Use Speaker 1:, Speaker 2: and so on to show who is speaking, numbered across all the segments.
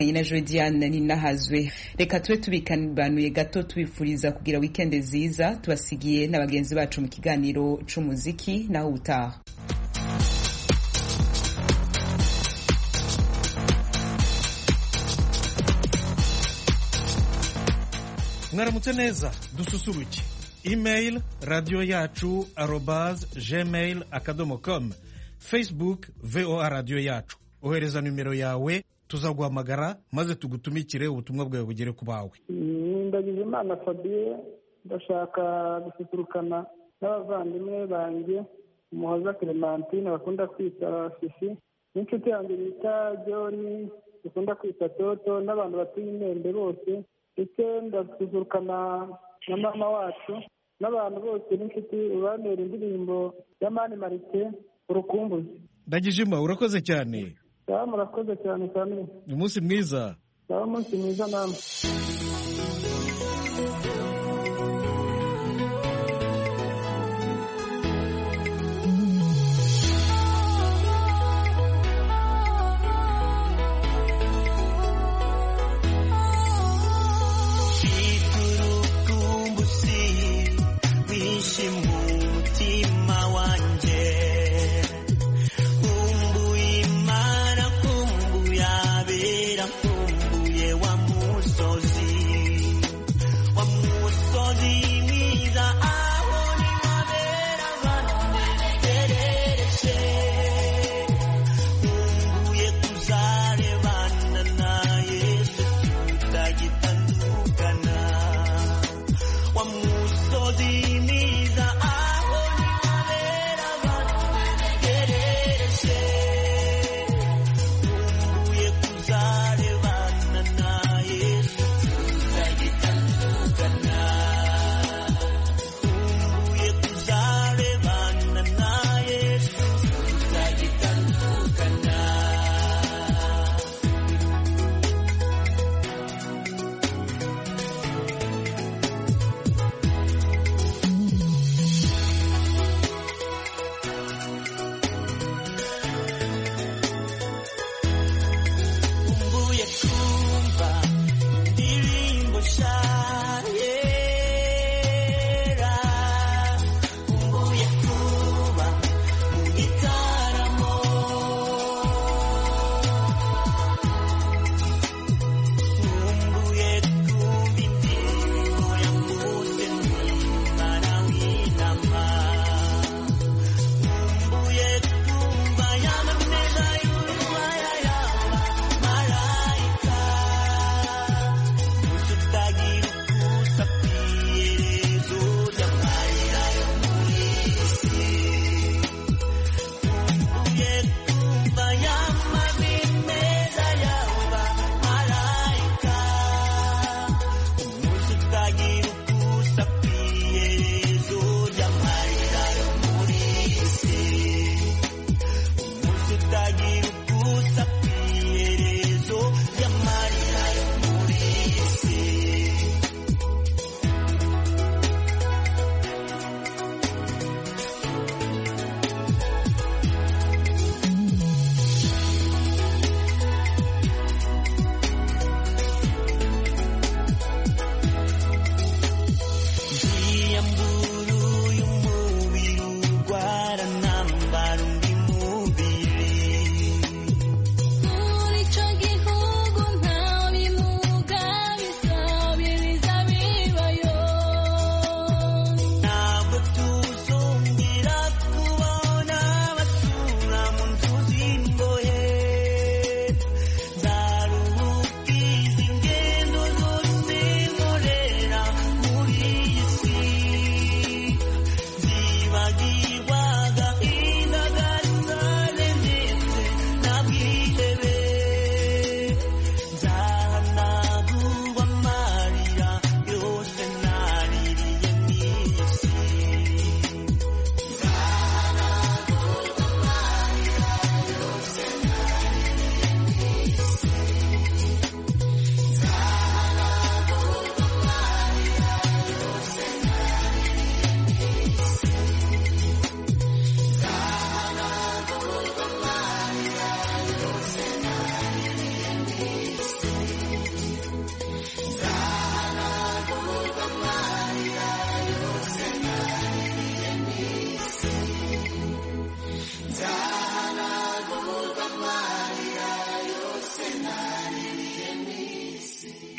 Speaker 1: Ina Jodiane Ninahazwe. Reka tube tubikanbanuye gato tubifuriza kugira weekend nziza, tubasigiye n'abagenzi bacu mu kiganiro c'umuziki naho utaha.
Speaker 2: Mwaramutse neza, dususuruke. Email radio yacu @gmail.com, Facebook VOA radio yacu. Ohereza numero yawe tuzaguhamagara maze tugutumikire ubutumwa bwawe bugere ku bawe.
Speaker 3: Ndagize Imana Fabien, ndashaka gususurukana n'abavandimwe banjye Umuhoza Clementine bakunda kwita Fifi, n'inshuti yanjye bita John bakunda kwita Toto, n'abantu batuye Imende bose, ndetse ndasusurukana na mama wacu n'abantu bose n'inshuti banera indirimbo ya Mani Marite Urukumbuzi.
Speaker 2: Ndagijima urakoze cyane.
Speaker 3: Murakoze cyane cyane.
Speaker 2: Umunsi mwiza.
Speaker 3: Umunsi mwiza namwe.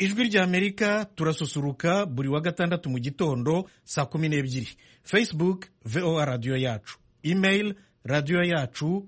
Speaker 2: ijwi ry'Amerika turasusuruka buri wa gatandatu mu gitondo saa 12. Facebook VOA radio yacu, email radio yacu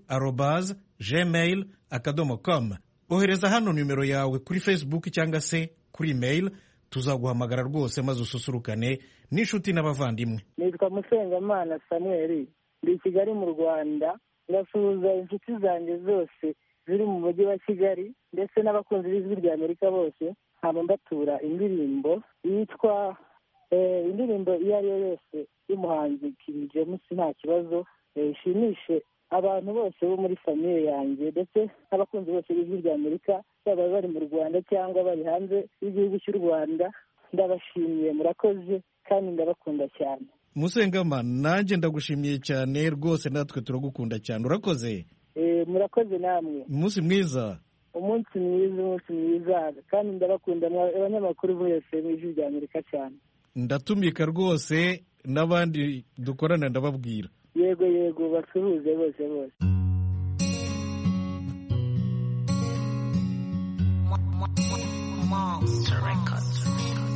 Speaker 2: @gmail.com. Ohereza hano numero yawe kuri Facebook cyangwa se kuri email, tuzaguhamagara rwose maze ususurukane n'inshuti n'abavandimwe.
Speaker 3: Nitwa Musengamana Samuel, ndi Kigali mu Rwanda. Ndasuhuza inshuti zanjye zose ziri mu mujyi wa Kigali ndetse n'abakunzi b'ijwi ry'Amerika bose. Nkaba mbatura indirimbo yitwa indirimbo iyo ari yo yose y'umuhanzi King James nta kibazo, ishimishe abantu bose bo muri famiye yanjye ndetse n'abakunzi bose b'ijwi ry'Amerika, baba bari mu Rwanda cyangwa bari hanze y'igihugu cy'u Rwanda. Ndabashimiye, murakoze kandi ndabakunda cyane.
Speaker 2: Musengama, nanjye ndagushimiye cyane rwose, natwe turagukunda cyane. Urakoze.
Speaker 3: Murakoze namwe.
Speaker 2: Umunsi mwiza.
Speaker 3: Umunsi mwiza kandi ndabakunda abanyamakuru bose mu ijwi ry'Amerika cyane.
Speaker 2: Ndatumika rwose n'abandi dukorana ndababwira.
Speaker 3: Yego basuhuze bose.
Speaker 4: Monster Records.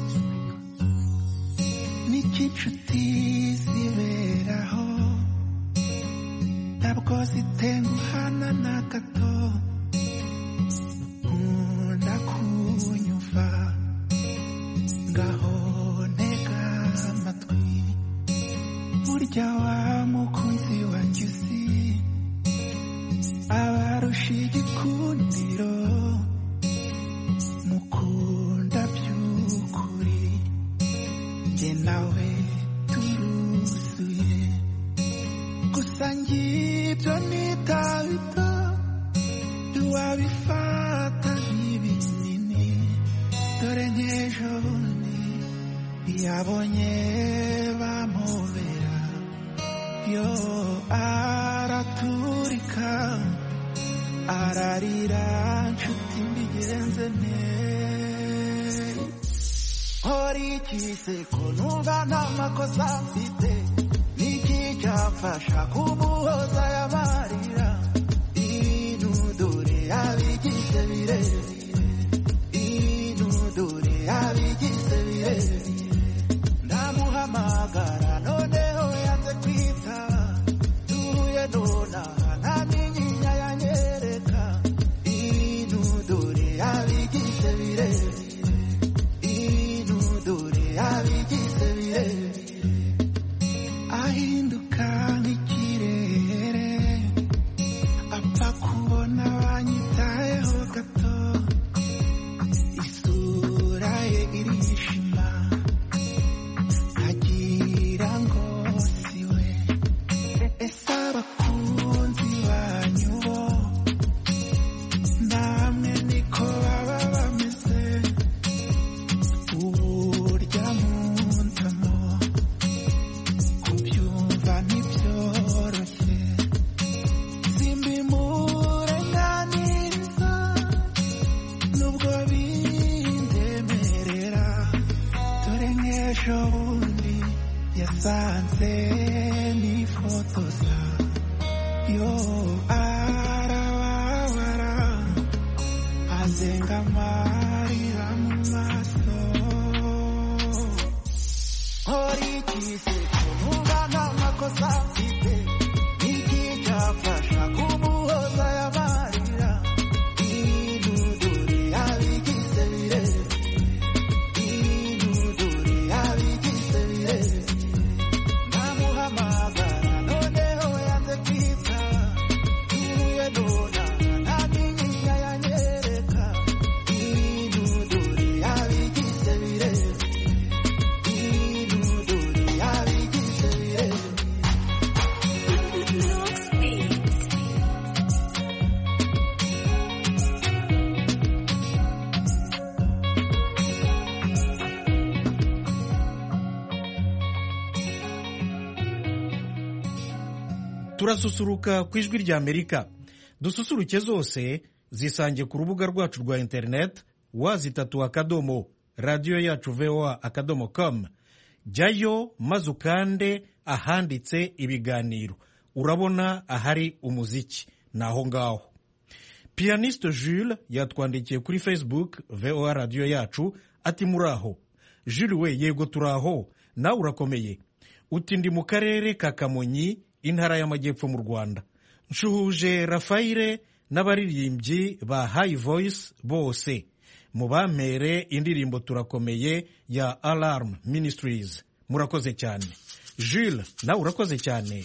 Speaker 4: N'inshuti ziberaho ntabwo zitenguhana na gato, nkunda kunyumva ngaho ntega amatwi, burya wa mukunzi wanjye uzi abarusha igikundiro, mukunda by'ukuri njye nawe turuzuye, gusa ngibyo nitabito ntiwabifata nk'ibinini, dore nk'ejo bundi yabonye bamubera yo araturika ararira, nshuti mbigenze neza, nkora iki se ko numva nta makosa mfite, niki cyafasha kumuhoza y'amarira, ibintu dore yabigize birebire, ibintu dore yabigize birebire, ndamuhamagara noneho yanze kwitaba, duhuye nonaha nta n'inyinya yanyereka, ibintu dore yabigize birebire, ibintu dore yabigize birebire, ahinduka nk'ikirere, apfa kubona banyitayeho gato, isura ye irishima, agira ngo siwe, ese abakunzi banyu bo namwe niko baba bameze, uburya muntamo kubyumva ntibyoroshye, simbimurenganiriza nubwo bindemerera, dore nk'ejo bundi yasanze nifotoza, yo arababara azenga amarira mu maso, nkora iki se ko numva nta makosa mfite, niki cyafasha kumuhoza y'amarira, ibintu dore yabigize birebire, ibintu dore yabigize birebire, ndamuhamagara noneho yanze kwitaba, duhuye nonaha nta n'inyinya yanyereka, ibintu dore yabigize birebire, ibintu dore yabigize birebire.
Speaker 2: Turasusuruka ku ijwi ry'Amerika. Dususuruke zose zisange ku rubuga rwacu rwa internet wazitatu radio yacu voa.com. Jyayo maze ukande ahanditse ibiganiro, urabona ahari umuziki naho ngaho. Pianiste Jules yatwandikiye kuri Facebook VOA radio yacu ati muraho. Jules we yego turaho, nawe urakomeye. Uti ndi mu karere ka Kamonyi, intara y'Amajyepfo mu Rwanda. Nshuhuje Rafaire n'abaririmbyi ba High Voice bose. Mubampere indirimbo turakomeye ya Alarm Ministries. Murakoze cyane. Jules, nawe urakoze cyane.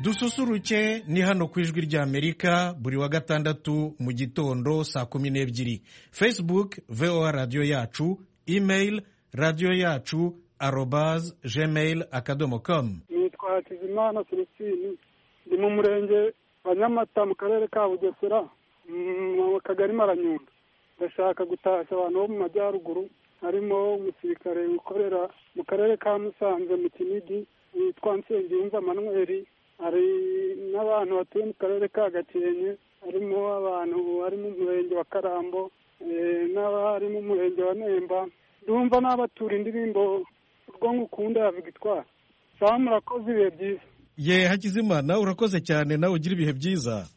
Speaker 2: dususuruke ni hano ku ijwi rya Amerika buri wa gatandatu mu gitondo saa 12:00. Facebook VOA radio yacu, email radio yacu @gmail.com.
Speaker 3: nitwa Hakizimana Celestine, ndi mu murenge wa Nyamata mu karere ka Bugesera mu kagari Maranyundo. Ndashaka gutashya abantu bo mu majyaruguru, harimo umusirikare ukorera mu karere ka Musanze mu Kinigi witwa Nsengiyumva Manuel, hari n'abantu batuye mu karere ka Gakenke, harimo abantu bari mu murenge wa Karambo n'abari mu murenge wa Nemba. Ndumva n'abatura indirimbo urwo ngukunda ya Victoire. Sawa, murakoze, ibihe byiza.
Speaker 2: Ye Hakizimana, urakoze cyane, nawe ugira ibihe byiza.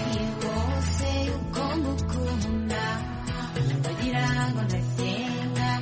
Speaker 5: Wagira ngo ndasenga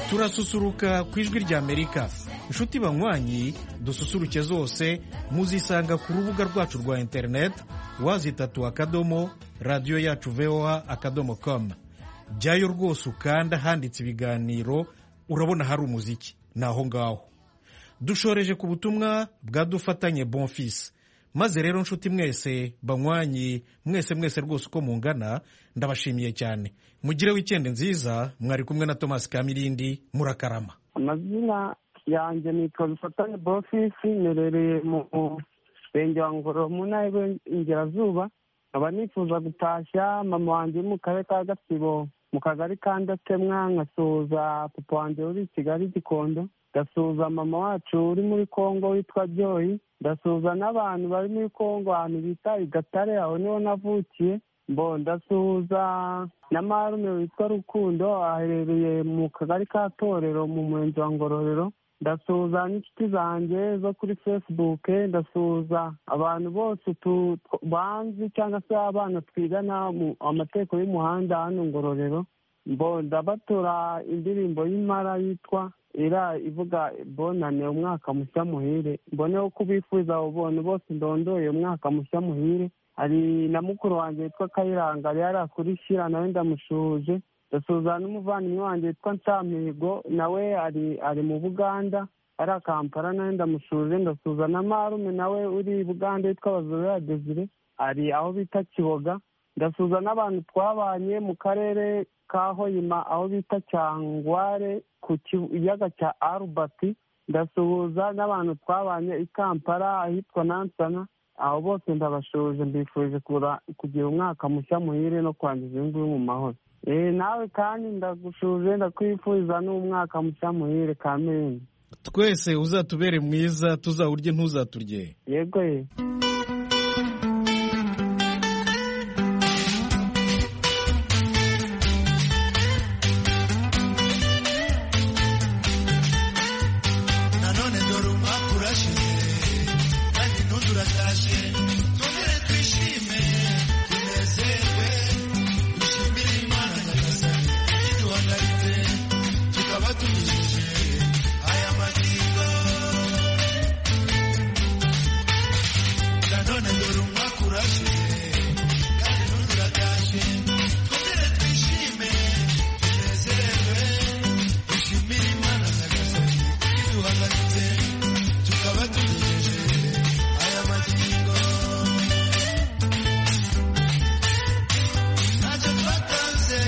Speaker 2: turasusuruka ku ijwi rya Amerika. Inshuti banywanyi, dususuruke zose muzisanga ku rubuga rwacu rwa internet www.radioyacu.voa.com. Jyayo rwose ukanda handitse ibiganiro, urabona hari umuziki naho ngaho. Dushoreje ku butumwa bwadufatanye Bonfils. Maze rero nshuti mwese banywanyi, mwese rwose uko mungana, ndabashimiye cyane. Mugire weekend nziza. Mwari kumwe na Thomas Kamirindi. Murakarama.
Speaker 3: Amazina yanjye nitwa Dufatanye Bonfils, nerereye mu Renge wa Ngororero mu ntara y'Iburengerazuba. Nkaba nifuza gutashya mama wanjye mu karere ka Gatsibo mu kagari ka Ndatemwa, nkasuhuza papa wanjye uri i Kigali Gikondo, ndasuhuza mama wacu uri muri Kongo witwa Joy, ndasuhuza n'abantu bari muri Kongo ahantu bita i Gatare, aho niho navukiye. Ndasuhuza na marume witwa Rukundo aherereye mu kagari ka Torero mu murenge wa Ngororero. Ndasuhuza n'inshuti zanjye zo kuri Facebook, ndasuhuza abantu bose banzi cyangwa se abana twigana amategeko y'umuhanda hano Ngororero. Ndabatura indirimbo y'Impara yitwa ivuga bonane umwaka mushya muhire. Mboneho kubifuza abo bantu bose ndondoye umwaka mushya muhire. Hari na mukuru wanjye witwa Kayiranga yari kuri Shira, nawe ndamushuje. Ndasuhuza n'umuvandimwe wanjye witwa Nsamihigo, nawe ari mu Buganda ari Kampala, nawe ndamushuje. Ndasuhuza na marume nawe uri Buganda witwa Bazorera Desire, ari aho bita Kiboga. Ndasuhuza n'abantu twabanye mu karere ka Hoima aho bita Cyangware ku kiyaga cya Albert. Ndasuhuza n'abantu twabanye i Kampala ahitwa Nansana. Aho bose ndabashuje, mbifurije kugira umwaka mushya muhire no kwangiza ibintu mu mahoro. Nawe kandi ndagushuje, ndakwifuriza n'umwaka mushya muhire Kamere.
Speaker 2: Twese uzatubere mwiza, tuzawurye ntuzaturye.
Speaker 3: Yego ye.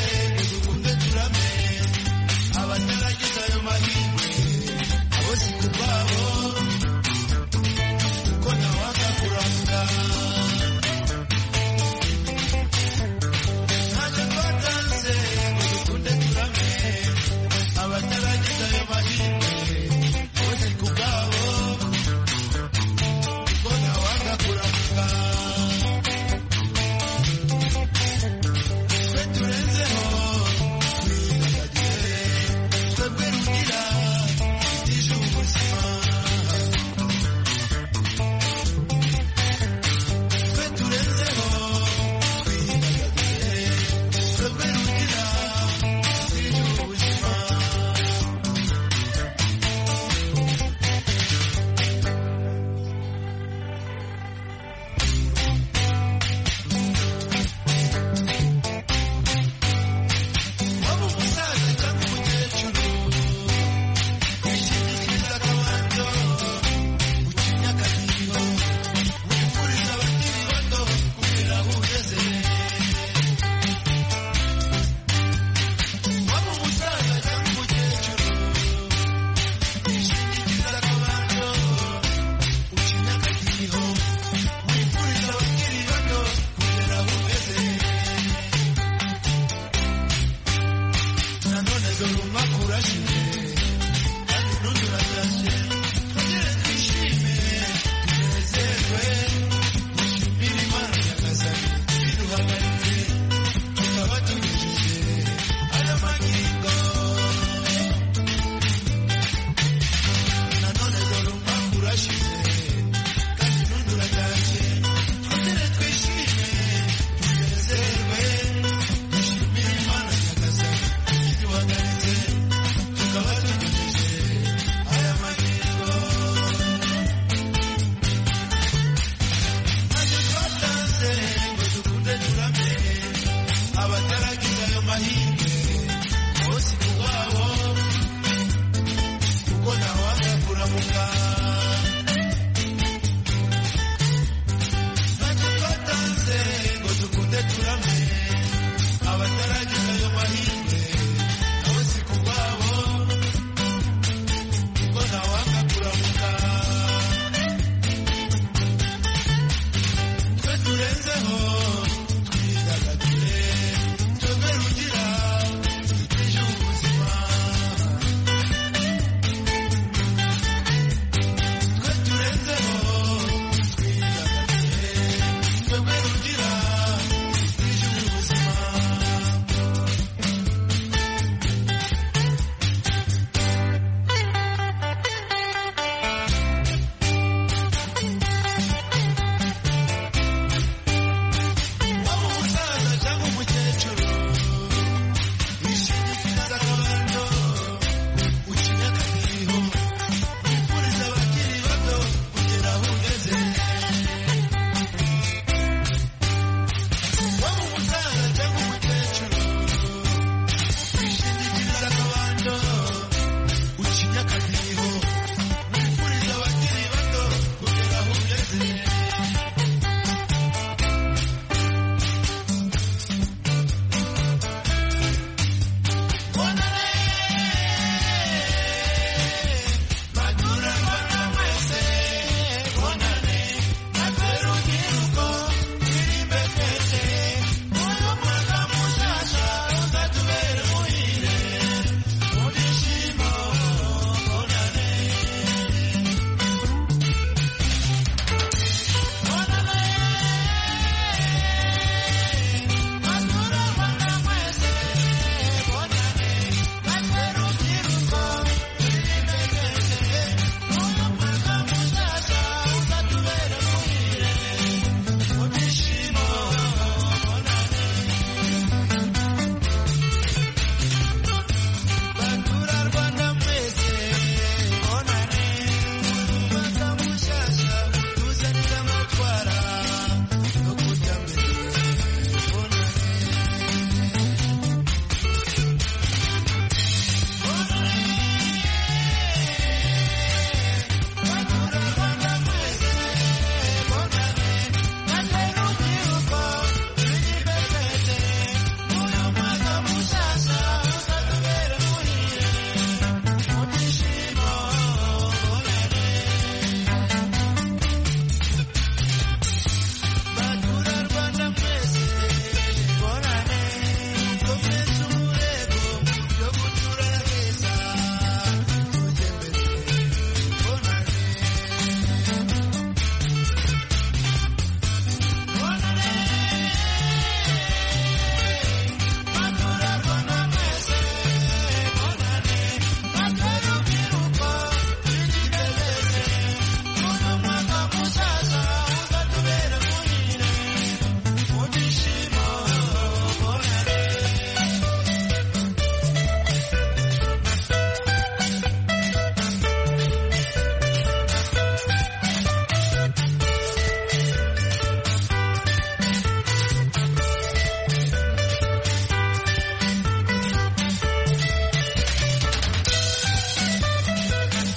Speaker 4: Abataragize ayo mahirwe, abo si